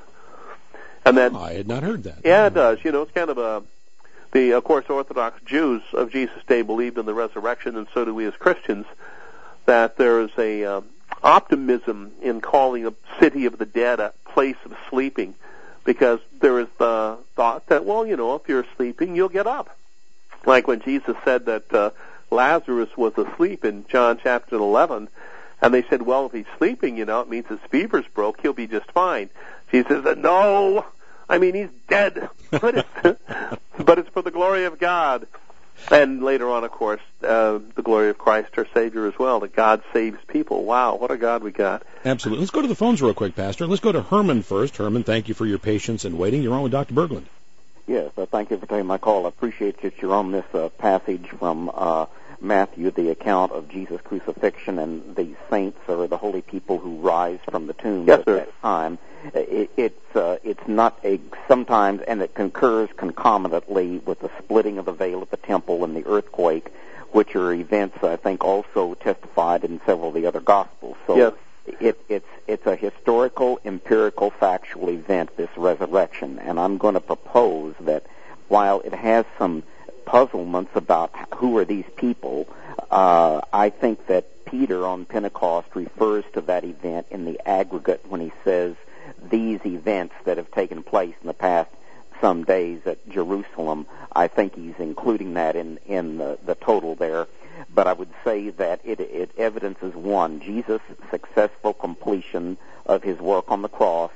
And then, oh, I had not heard that. Yeah, it does. You know, it's kind of a, the, of course, Orthodox Jews of Jesus' day believed in the resurrection, and so do we as Christians, that there is a um, optimism in calling a city of the dead a place of sleeping, because there is the thought that, well, you know, if you're sleeping, you'll get up. Like when Jesus said that uh, Lazarus was asleep in John chapter eleven, and they said, well, if he's sleeping, you know, it means his fever's broke, he'll be just fine. Jesus said, no, I mean, he's dead, but it's, but it's for the glory of God. And later on, of course, uh, the glory of Christ, our Savior, as well, that God saves people. Wow, what a God we got. Absolutely. Let's go to the phones real quick, Pastor. Let's go to Herman first. Herman, thank you for your patience and waiting. You're on with Doctor Berglund. Yes, uh, thank you for taking my call. I appreciate that you're on this uh, passage from uh, Matthew, the account of Jesus' crucifixion and the saints or the holy people who rise from the tomb yes, at sir. that time. It, it's uh, it's not a sometimes, and it concurs concomitantly with the splitting of the veil at the temple and the earthquake, which are events I think also testified in several of the other Gospels. So yes. it, it's it's a historical, empirical, factual event, this resurrection, and I'm going to propose that while it has some puzzlements about who are these people, uh, I think that Peter on Pentecost refers to that event in the aggregate when he says these events that have taken place in the past some days at Jerusalem. I think he's including that in, in the, the total there. But I would say that it, it evidences, one, Jesus' successful completion of his work on the cross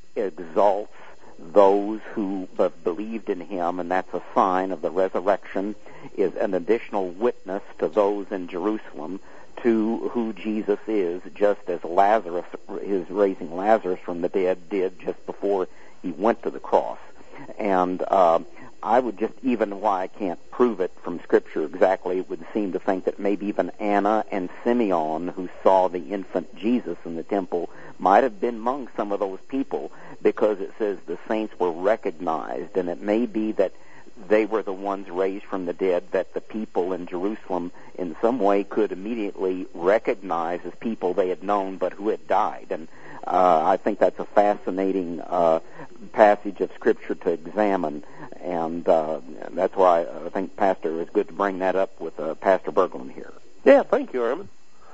exalts those who believed in him, and that's a sign of the resurrection, is an additional witness to those in Jerusalem to who Jesus is, just as Lazarus, his raising Lazarus from the dead, did just before he went to the cross. And uh, I would just, even why I can't prove it from Scripture exactly, it would seem to think that maybe even Anna and Simeon, who saw the infant Jesus in the temple, might have been among some of those people, because it says the saints were recognized, and it may be that they were the ones raised from the dead that the people in Jerusalem in some way could immediately recognize as people they had known but who had died. And uh, I think that's a fascinating uh, passage of Scripture to examine, and uh, that's why I think, Pastor, it's good to bring that up with uh, Pastor Berglund here. Yeah, thank you, Herman.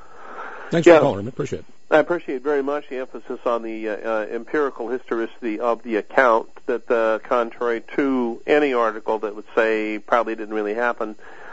Thanks yeah. for calling, Herman. Appreciate it. I appreciate very much the emphasis on the uh, uh, empirical historicity of the account, that uh, contrary to any article that would say probably didn't really happen,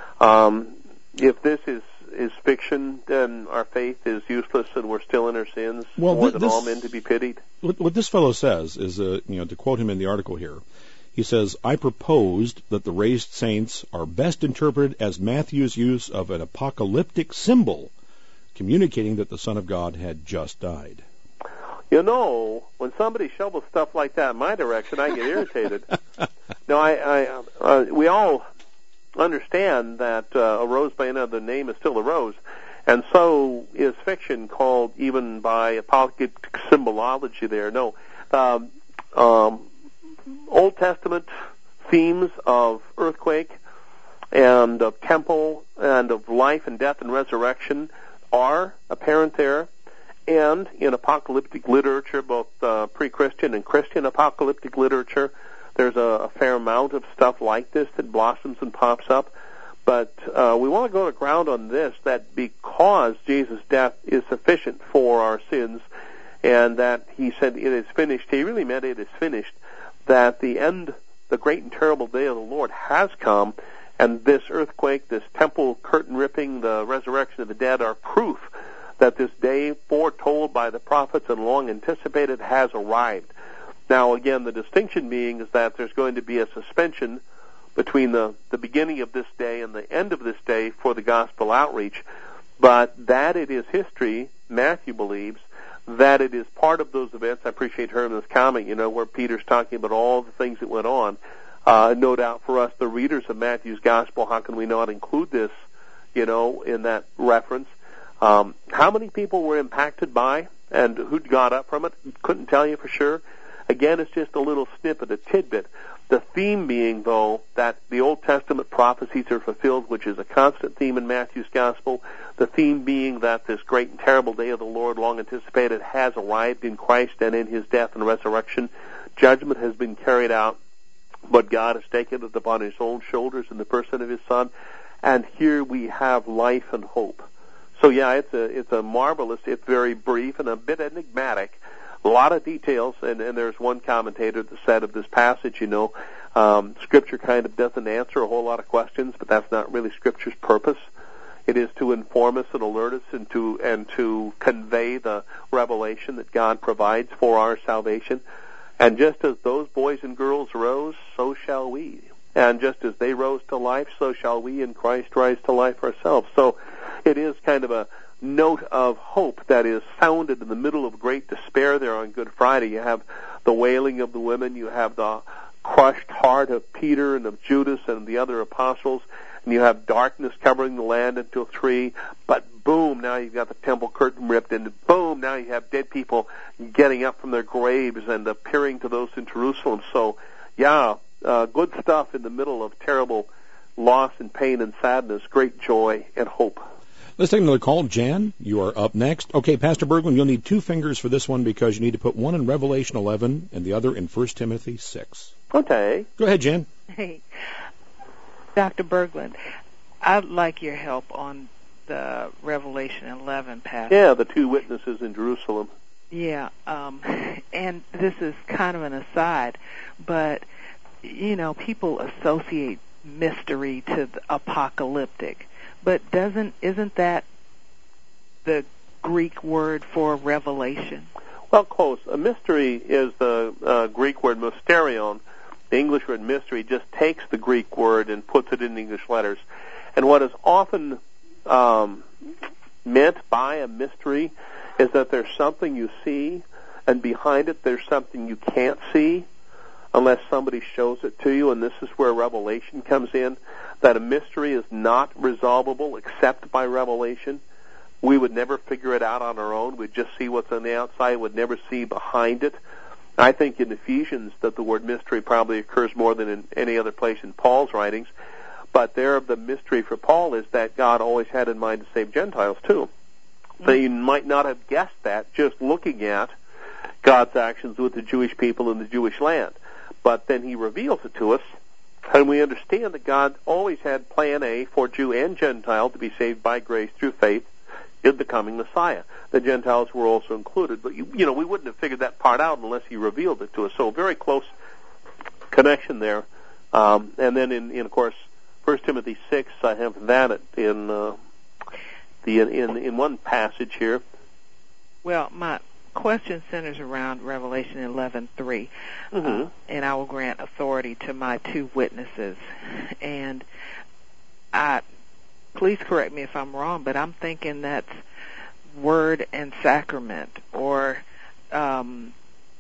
um, if this is, is fiction, then our faith is useless and we're still in our sins, well, more this, than all men to be pitied. What, what this fellow says is, uh, you know, to quote him in the article here, he says, I proposed that the raised saints are best interpreted as Matthew's use of an apocalyptic symbol, communicating that the Son of God had just died. You know, when somebody shovels stuff like that in my direction, I get irritated. no, I, I uh, we all understand that uh, a rose by another name is still a rose, and so is fiction called even by apocalyptic symbolology there. No, um, um, Old Testament themes of earthquake and of temple and of life and death and resurrection are apparent there. And in apocalyptic literature, both uh, pre-Christian and Christian apocalyptic literature, there's a, a fair amount of stuff like this that blossoms and pops up. But uh, we want to go to ground on this, that because Jesus' death is sufficient for our sins, and that he said it is finished, he really meant it is finished, that the end, the great and terrible day of the Lord has come, and this earthquake, this temple curtain ripping, the resurrection of the dead are proof that this day foretold by the prophets and long anticipated has arrived. Now, again, the distinction being is that there's going to be a suspension between the, the beginning of this day and the end of this day for the gospel outreach, but that it is history, Matthew believes, that it is part of those events. I appreciate Herman's comment, you know, where Peter's talking about all the things that went on. Uh, no doubt for us, the readers of Matthew's gospel, how can we not include this, you know, in that reference? Um, how many people were impacted by and who got up from it? Couldn't tell you for sure. Again, it's just a little snippet, a tidbit. The theme being, though, that the Old Testament prophecies are fulfilled, which is a constant theme in Matthew's gospel. The theme being that this great and terrible day of the Lord, long anticipated, has arrived in Christ and in his death and resurrection. Judgment has been carried out, but God has taken it upon his own shoulders in the person of his Son. And here we have life and hope. So yeah, it's a it's a marvelous, it's very brief and a bit enigmatic. A lot of details, and, and there's one commentator that said of this passage, you know, um, Scripture kind of doesn't answer a whole lot of questions, but that's not really Scripture's purpose. It is to inform us and alert us and to and to convey the revelation that God provides for our salvation. And just as those boys and girls rose, so shall we. And just as they rose to life, so shall we in Christ rise to life ourselves. So it is kind of a note of hope that is sounded in the middle of great despair there on Good Friday. You have the wailing of the women, you have the crushed heart of Peter and of Judas and the other apostles, and you have darkness covering the land until three, but boom, now you've got the temple curtain ripped, and boom, now you have dead people getting up from their graves and appearing to those in Jerusalem. So, yeah, uh, good stuff in the middle of terrible loss and pain and sadness, great joy and hope. Let's take another call. Jan, you are up next. Okay, Pastor Berglund, you'll need two fingers for this one because you need to put one in Revelation eleven and the other in First Timothy six. Okay. Go ahead, Jan. Hey, Doctor Berglund, I'd like your help on the Revelation eleven passage. Yeah, the two witnesses in Jerusalem. Yeah, um, and this is kind of an aside, but, you know, people associate mystery to the apocalyptic. But doesn't isn't that the Greek word for revelation? Well, close. A mystery is the uh, Greek word mysterion. The English word mystery just takes the Greek word and puts it in English letters. And what is often um, meant by a mystery is that there's something you see, and behind it there's something you can't see unless somebody shows it to you, and this is where revelation comes in, that a mystery is not resolvable except by revelation. We would never figure it out on our own. We'd just see what's on the outside, would never see behind it. I think in Ephesians that the word mystery probably occurs more than in any other place in Paul's writings, but there the mystery for Paul is that God always had in mind to save Gentiles too. Mm-hmm. So you might not have guessed that just looking at God's actions with the Jewish people in the Jewish land. But then he reveals it to us, and we understand that God always had plan A for Jew and Gentile to be saved by grace through faith in the coming Messiah. The Gentiles were also included, but you, you know we wouldn't have figured that part out unless he revealed it to us. So very close connection there. Um, and then in, in of course First Timothy six, I have that in uh, the in in one passage here. Well, my question centers around Revelation eleven three, mm-hmm. uh, and I will grant authority to my two witnesses. And I, please correct me if I'm wrong, but I'm thinking that's word and sacrament, or um,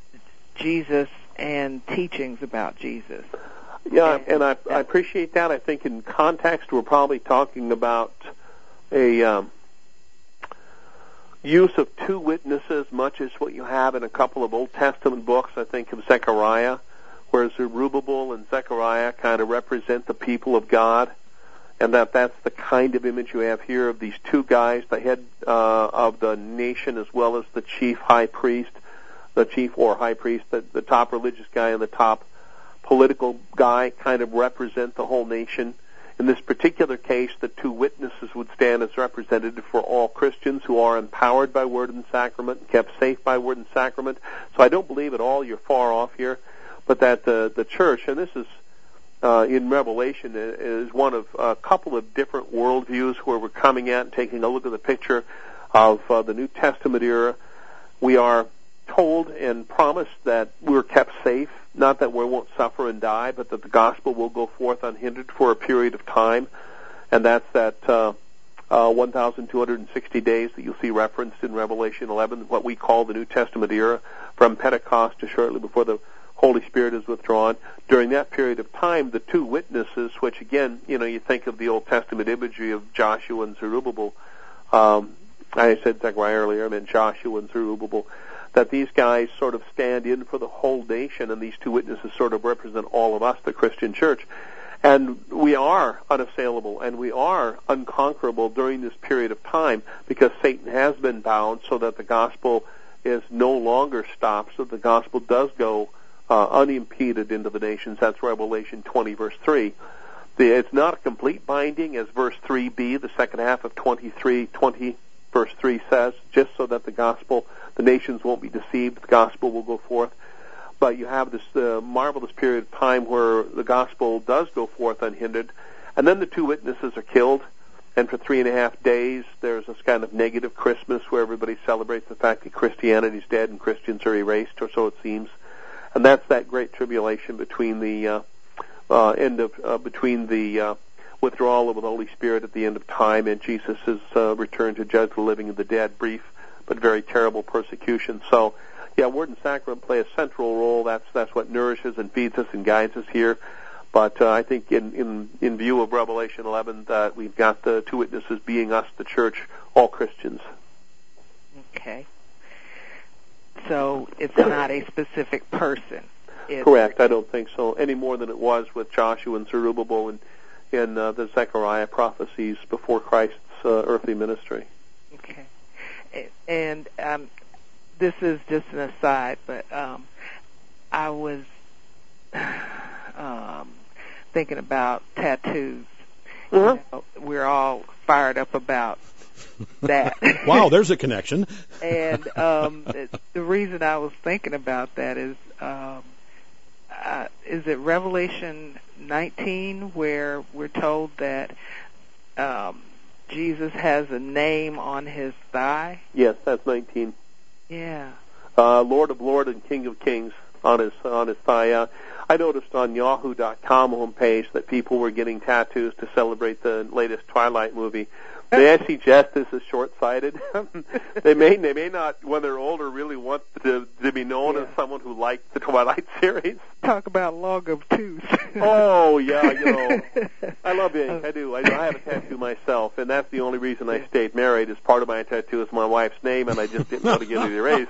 Jesus and teachings about Jesus. Yeah, and I, I appreciate that. I think in context we're probably talking about a um, use of two witnesses, much as what you have in a couple of Old Testament books. I think of Zechariah, where Zerubbabel and Zechariah kind of represent the people of God, and that that's the kind of image you have here of these two guys, the head uh, of the nation as well as the chief high priest, the chief or high priest, the, the top religious guy and the top political guy kind of represent the whole nation. In this particular case, the two witnesses would stand as representative for all Christians who are empowered by word and sacrament and kept safe by word and sacrament. So I don't believe at all you're far off here, but that the, the church, and this is uh, in Revelation, is one of a couple of different worldviews where we're coming at and taking a look at the picture of uh, the New Testament era. We are told and promised that we're kept safe, not that we won't suffer and die, but that the gospel will go forth unhindered for a period of time, and that's that uh, uh, one thousand two hundred sixty days that you'll see referenced in Revelation eleven, what we call the New Testament era, from Pentecost to shortly before the Holy Spirit is withdrawn. During that period of time, the two witnesses, which again, you know, you think of the Old Testament imagery of Joshua and Zerubbabel. Um, I said Zechariah earlier, I meant Joshua and Zerubbabel. That these guys sort of stand in for the whole nation, and these two witnesses sort of represent all of us, the Christian church. And we are unassailable, and we are unconquerable during this period of time because Satan has been bound so that the gospel is no longer stopped, so the gospel does go uh, unimpeded into the nations. That's Revelation twenty, verse three. The, it's not a complete binding, as verse three b, the second half of twenty-three, twenty, verse three says, just so that the gospel, the nations won't be deceived, the gospel will go forth. But you have this uh, marvelous period of time where the gospel does go forth unhindered, and then the two witnesses are killed, and for three and a half days there's this kind of negative Christmas where everybody celebrates the fact that Christianity's dead and Christians are erased, or so it seems. And that's that great tribulation between the uh, uh, end of uh, between the uh, withdrawal of the Holy Spirit at the end of time and Jesus' uh, return to judge the living and the dead. Brief but very terrible persecution. So, yeah, word and sacrament play a central role. That's that's what nourishes and feeds us and guides us here. But uh, I think in, in in view of Revelation eleven, that we've got the two witnesses being us, the church, all Christians. Okay. So it's not a specific person. It's Correct. I don't think so, any more than it was with Joshua and Zerubbabel and in uh, the Zechariah prophecies before Christ's uh, earthly ministry. Okay. And um, this is just an aside, but um, I was um, thinking about tattoos. Mm-hmm. You know, we're all fired up about that. Wow, there's a connection. And um, the reason I was thinking about that is, um, uh, is it Revelation nineteen where we're told that um, Jesus has a name on his thigh? Yes, that's nineteen. Yeah. Uh, Lord of Lords and King of Kings on his on his thigh. Uh, I noticed on Yahoo dot com homepage that people were getting tattoos to celebrate the latest Twilight movie. May I suggest this is short-sighted? they may they may not, when they're older, really want to to be known yeah. as someone who liked the Twilight series. Talk about long of tooth. Oh yeah, you know, I love ink. I do. I, I have a tattoo myself, and that's the only reason I stayed married. Is part of my tattoo is my wife's name, and I just didn't want to get it erased.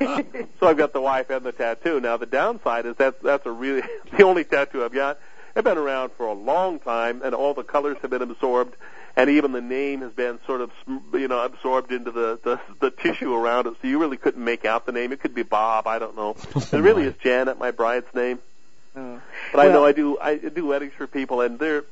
So I've got the wife and the tattoo. Now the downside is that's that's a really the only tattoo I've got. It's been around for a long time, and all the colors have been absorbed. And even the name has been sort of, you know, absorbed into the, the the tissue around it, so you really couldn't make out the name. It could be Bob, I don't know. It really is Janet, my bride's name. Oh. But well, I know I do I do weddings for people, and they're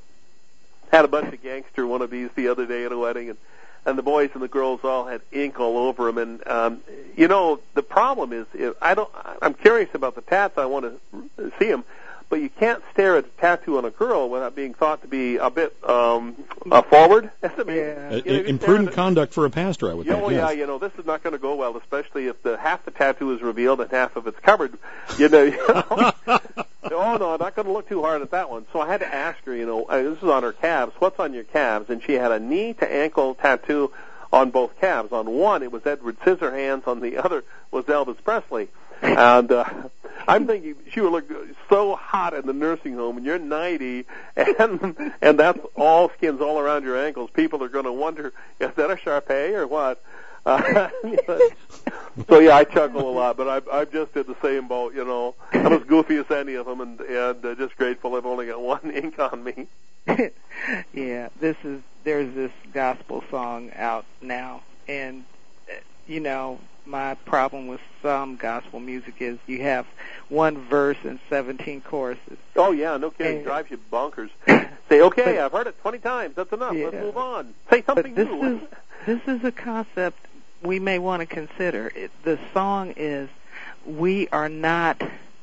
had a bunch of gangster wannabes the other day at a wedding, and and the boys and the girls all had ink all over them. And um, you know, the problem is, I don't. I'm curious about the tats. I want to see them. But you can't stare at a tattoo on a girl without being thought to be a bit um, uh, forward. I mean, yeah. you know, Imprudent conduct for a pastor, I would yeah, think. Oh, yes. yeah, you know, this is not going to go well, especially if the half the tattoo is revealed and half of it's covered. You know, you know? Oh, no, I'm not going to look too hard at that one. So I had to ask her, you know, uh, this is on her calves, what's on your calves? And she had a knee to ankle tattoo on both calves. On one, it was Edward Scissorhands. On the other was Elvis Presley. And uh, I'm thinking she would look so hot in the nursing home, and you're ninety, and and that's all skins all around your ankles. People are going to wonder, is that a Shar-Pei or what? Uh, so yeah, I chuckle a lot, but I'm I'm just in the same boat. You know, I'm as goofy as any of them, and and uh, just grateful I've only got one ink on me. Yeah, this is there's this gospel song out now, and you know my problem with some gospel music is you have one verse and seventeen choruses. Oh yeah, no kidding, and, drives you bonkers. Say, okay, but, I've heard it twenty times. That's enough. Yeah. Let's move on. Say something but this new. Is, this is a concept we may want to consider. It, the song is, we are not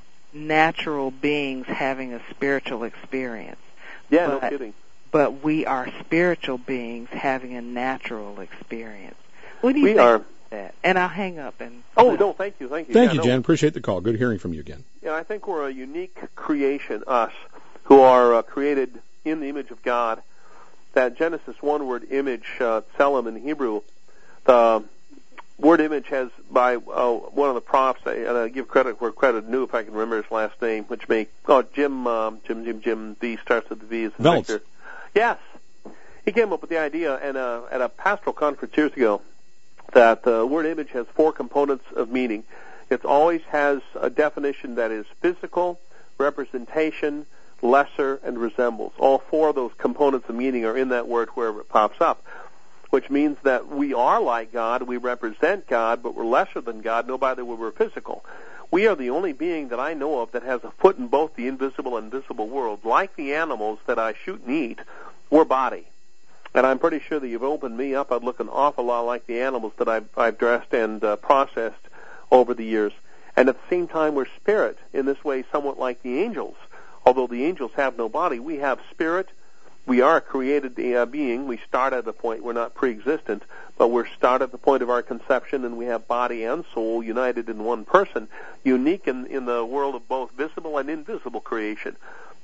natural beings having a spiritual experience. Yeah, but, no kidding. But we are spiritual beings having a natural experience. What do you we think are. of that? And I'll hang up. and. Oh, no, thank you, thank you. Thank yeah, you, no. Jan. Appreciate the call. Good hearing from you again. Yeah, I think we're a unique creation, us, who are uh, created in the image of God. That Genesis one word image, uh, tselem in Hebrew, the word image has, by uh, one of the profs, and I give credit where credit due if I can remember his last name, which may, oh, Jim, um, Jim, Jim, Jim, V starts with the V as in Veltz. Victor. Yes. He came up with the idea and, uh, at a pastoral conference years ago that the word image has four components of meaning. It always has a definition that is physical, representation, lesser, and resembles. All four of those components of meaning are in that word wherever it pops up, which means that we are like God, we represent God, but we're lesser than God, no matter whether we're physical. We are the only being that I know of that has a foot in both the invisible and visible world. Like the animals that I shoot and eat, we're body. And I'm pretty sure that you've opened me up, I'd look an awful lot like the animals that I've, I've dressed and uh, processed over the years. And at the same time, we're spirit, in this way somewhat like the angels. Although the angels have no body, we have spirit. We are a created uh, being. We start at a point, we're not pre-existent, but we're start at the point of our conception, and we have body and soul united in one person, unique in, in the world of both visible and invisible creation.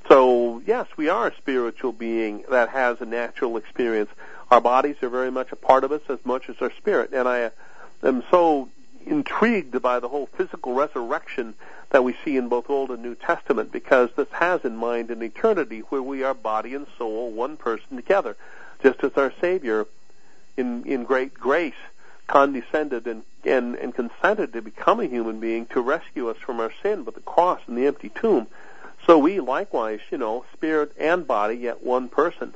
So, yes, we are a spiritual being that has a natural experience. Our bodies are very much a part of us as much as our spirit. And I am so intrigued by the whole physical resurrection that we see in both Old and New Testament, because this has in mind an eternity where we are body and soul, one person together, just as our Savior, in, in great grace, condescended and, and, and consented to become a human being to rescue us from our sin with the cross and the empty tomb. So we likewise, you know, spirit and body, yet one person.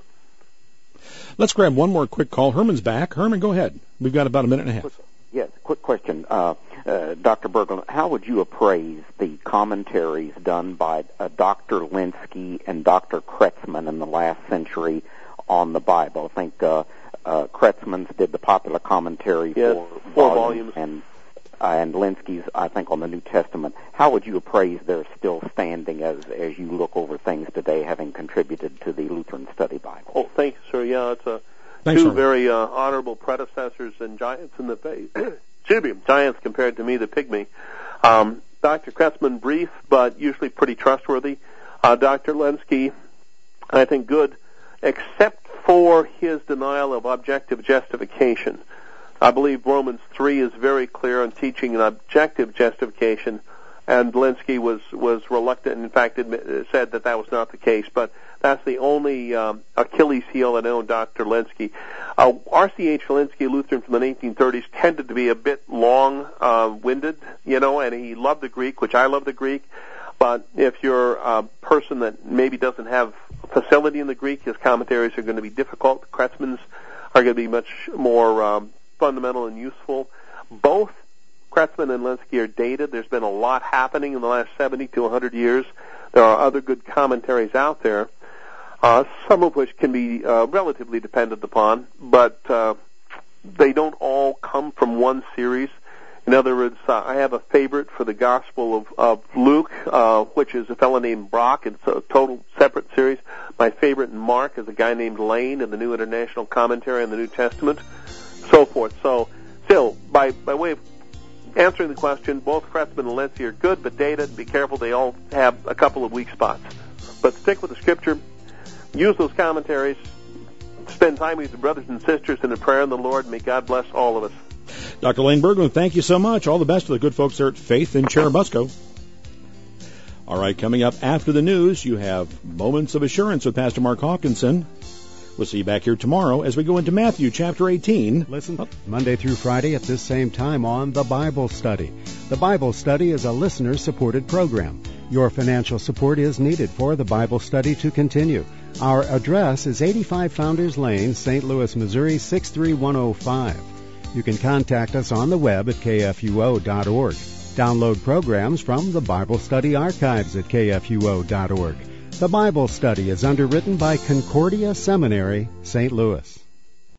Let's grab one more quick call. Herman's back. Herman, go ahead. We've got about a minute and a half. Yes, quick question. Uh, uh, Doctor Berglund, how would you appraise the commentaries done by uh, Doctor Lenski and Doctor Kretzmann in the last century on the Bible? I think uh, uh, Kretzmann's did the popular commentary yes, for four volumes, volumes. and uh, and Lenski's, I think, on the New Testament. How would you appraise their still standing as as you look over things today, having contributed to the Lutheran Study Bible? Oh, thanks, sir. Yeah, it's a Thanks, two Herman. very uh, honorable predecessors and giants in the faith. Excuse me, giants compared to me, the pygmy. Um, Doctor Kretzmann, brief, but usually pretty trustworthy. Uh, Doctor Lenski, I think good, except for his denial of objective justification. I believe Romans three is very clear on teaching an objective justification, and Lenski was, was reluctant, and in fact admit, said that that was not the case, but that's the only um, Achilles heel I know in Doctor Lenski. Uh, R C H Lenski, Lutheran from the nineteen thirties, tended to be a bit long-winded, uh, you know, and he loved the Greek, which I love the Greek, but if you're a person that maybe doesn't have facility in the Greek, his commentaries are going to be difficult. Kretzmann's are going to be much more um, fundamental and useful. Both Kretzmann and Lenski are dated. There's been a lot happening in the last seventy to one hundred years. There are other good commentaries out there, uh, some of which can be uh, relatively depended upon, but uh, they don't all come from one series. In other words, uh, I have a favorite for the Gospel of, of Luke, uh, which is a fellow named Brock. It's a total separate series. My favorite in Mark is a guy named Lane in the New International Commentary on the New Testament, so forth. So, still, by, by way of answering the question, both Kretzmann and Lenski are good, but dated. Be careful, they all have a couple of weak spots. But stick with the Scripture. Use those commentaries. Spend time with your brothers and sisters in the prayer in the Lord. May God bless all of us. Doctor Lane Berglund, thank you so much. All the best to the good folks there at Faith in Cherubusco. All right, coming up after the news, you have Moments of Assurance with Pastor Mark Hawkinson. We'll see you back here tomorrow as we go into Matthew chapter eighteen. Listen Monday through Friday at this same time on The Bible Study. The Bible Study is a listener-supported program. Your financial support is needed for The Bible Study to continue. Our address is eighty-five Founders Lane, Saint Louis, Missouri six three one oh five. You can contact us on the web at k f u o dot org. Download programs from the Bible Study Archives at k f u o dot org. The Bible Study is underwritten by Concordia Seminary, Saint Louis.